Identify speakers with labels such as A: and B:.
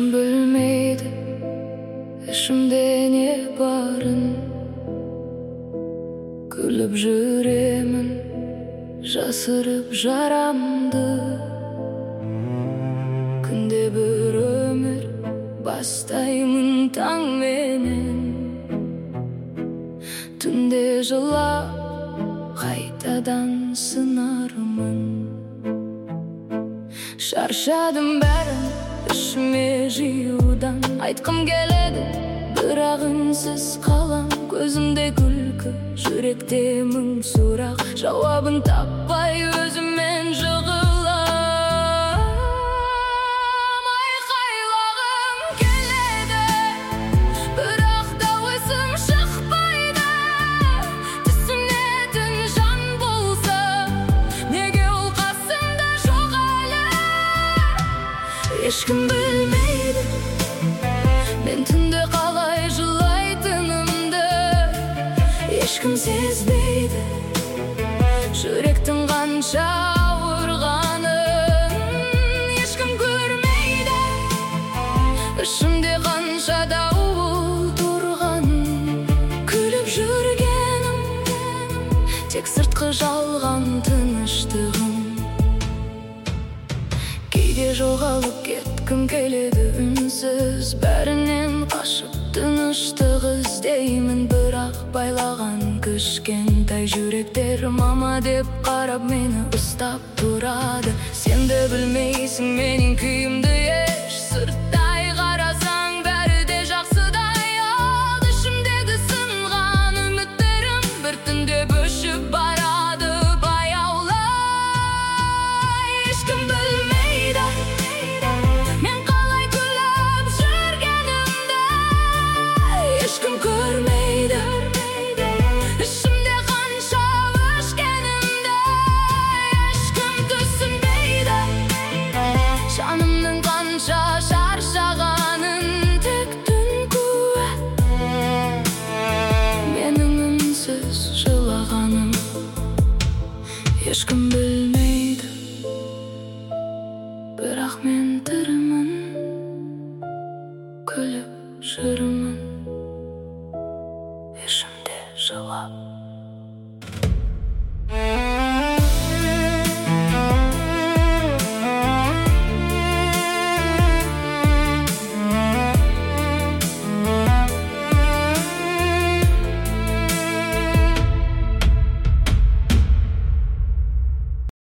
A: Ешкім білмейді ішімде не барын. Күліп жүремін жасырып жарамды. Күнде бір өмір бастаймын таңменен. Түнде жылап қайтадан сынармын. Шаршадым бәрін ішіме жиюдан. Айтқым келеді бірақ үнсіз қалам. Көзімде күлкі, жүректе мың сұрақ. Жауабын таппай өзіммен жығылам. Айқайлағым келеді бірақ дауысым шықпайды. Түсінетін жан болса неге ол қасымда жоқ әлі? Ешкім білмейді мен түнде қалай жылайтынымды. Ешкім сезбейді жүректің қанша ауырғанын. Ешкім көрмейді ішімде қанша дауыл тұрғанын. Күліп жүргенім тек сыртқы жалған тыныштығым. Кейде жоғалып кеткім келеді үнсіз. Бәрінен қашып тыныштық іздеймін. Бірақ байлаған кішкентай жүректер мама деп қарап мені ұстап тұрады. Сен де білмейсің менің күйімді еш. Сырттай қарасаң бәрі де жақсыдай. Ал ішімдегі сынған үміттерім бір түнде өшіп барады баяулай. Ешкім білмейді мен қалай күліп жүргенімді. Ешкім көрмейді ішімде қанша өшкенімді. Ешкім түсінбейді жанымның қанша шаршағанын. Тек түн куә менің үнсіз жылағаным. Ешкім білмейді бірақ мен тірімін күліп жүрмін.